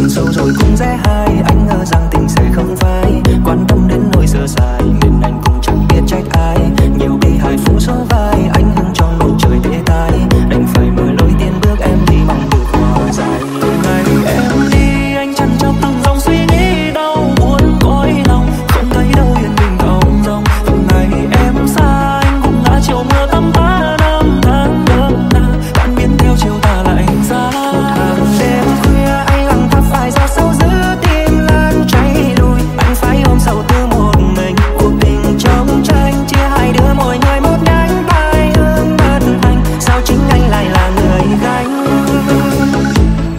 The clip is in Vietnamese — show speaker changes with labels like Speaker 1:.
Speaker 1: Còn sâu rồi cũng dễ hai, anh ngờ rằng tình sẽ không phai, quan tâm đến nỗi sơ sài nên